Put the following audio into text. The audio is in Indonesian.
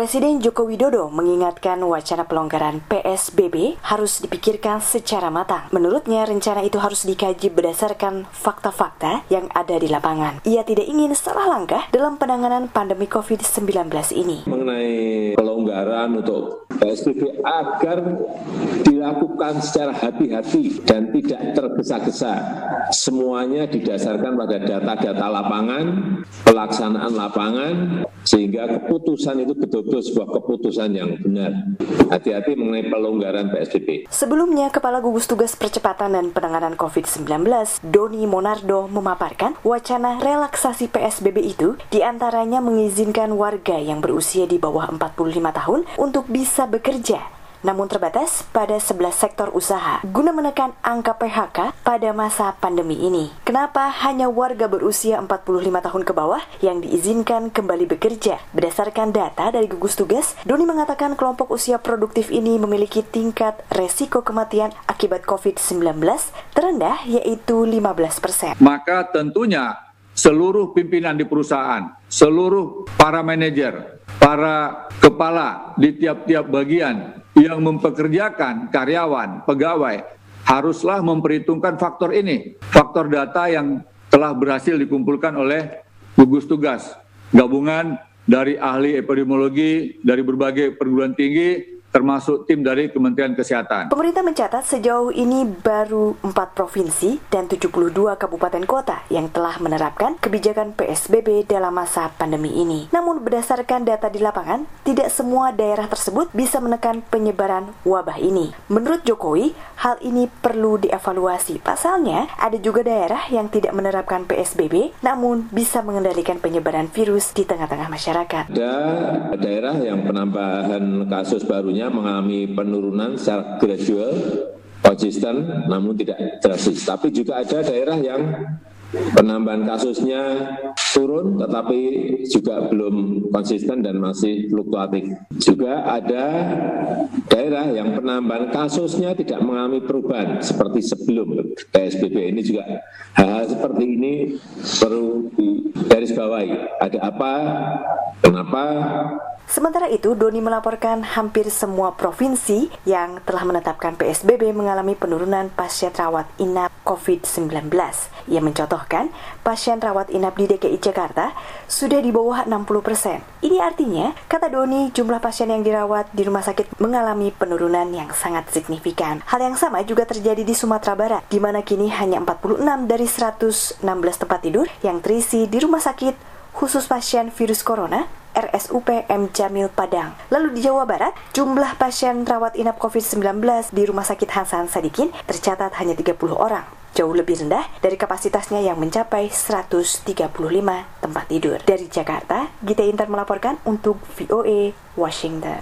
Presiden Joko Widodo mengingatkan wacana pelonggaran PSBB harus dipikirkan secara matang. Menurutnya, rencana itu harus dikaji berdasarkan fakta-fakta yang ada di lapangan. Ia tidak ingin salah langkah dalam penanganan pandemi COVID-19 ini. Mengenai pelonggaran untuk PSBB agar dilakukan secara hati-hati dan tidak tergesa-gesa. Semuanya didasarkan pada data-data lapangan, pelaksanaan lapangan, sehingga keputusan itu betul-betul sebuah keputusan yang benar. Hati-hati mengenai pelonggaran PSBB. Sebelumnya, Kepala Gugus Tugas Percepatan dan Penanganan COVID-19, Doni Monardo, memaparkan wacana relaksasi PSBB itu diantaranya mengizinkan warga yang berusia di bawah 45 tahun untuk bisa bekerja, namun terbatas pada 11 sektor usaha guna menekan angka PHK pada masa pandemi ini. Kenapa hanya warga berusia 45 tahun ke bawah yang diizinkan kembali bekerja? Berdasarkan data dari gugus tugas, Doni mengatakan kelompok usia produktif ini memiliki tingkat resiko kematian akibat COVID-19 terendah, yaitu 15%. Maka tentunya seluruh pimpinan di perusahaan, seluruh para manajer, para kepala di tiap-tiap bagian yang mempekerjakan karyawan, pegawai, haruslah memperhitungkan faktor ini. Faktor data yang telah berhasil dikumpulkan oleh gugus tugas gabungan dari ahli epidemiologi dari berbagai perguruan tinggi, termasuk tim dari Kementerian Kesehatan. Pemerintah mencatat sejauh ini baru 4 provinsi dan 72 kabupaten kota yang telah menerapkan kebijakan PSBB dalam masa pandemi ini. Namun berdasarkan data di lapangan, tidak semua daerah tersebut bisa menekan penyebaran wabah ini. Menurut Jokowi, hal ini perlu dievaluasi. Pasalnya, ada juga daerah yang tidak menerapkan PSBB, namun bisa mengendalikan penyebaran virus di tengah-tengah masyarakat. Ada daerah yang penambahan kasus barunya mengalami penurunan secara gradual, konsisten, namun tidak drastis. Tapi juga ada daerah yang penambahan kasusnya turun, tetapi juga belum konsisten dan masih fluktuatif. Juga ada daerah yang penambahan kasusnya tidak mengalami perubahan seperti sebelum PSBB. Ini juga hal-hal seperti ini perlu digarisbawahi. Ada apa? Kenapa? Sementara itu, Doni melaporkan hampir semua provinsi yang telah menetapkan PSBB mengalami penurunan pasien rawat inap COVID-19. Ia mencontohkan, pasien rawat inap di DKI Jakarta sudah di bawah 60%. Ini artinya, kata Doni, jumlah pasien yang dirawat di rumah sakit mengalami penurunan yang sangat signifikan. Hal yang sama juga terjadi di Sumatera Barat, di mana kini hanya 46 dari 116 tempat tidur yang terisi di rumah sakit khusus pasien virus corona RSUP M. Jamil Padang. Lalu di Jawa Barat, jumlah pasien rawat inap COVID-19 di Rumah Sakit Hasan Sadikin tercatat hanya 30 orang. Jauh lebih rendah dari kapasitasnya yang mencapai 135 tempat tidur. Dari Jakarta, Gita Intan melaporkan untuk VOA Washington.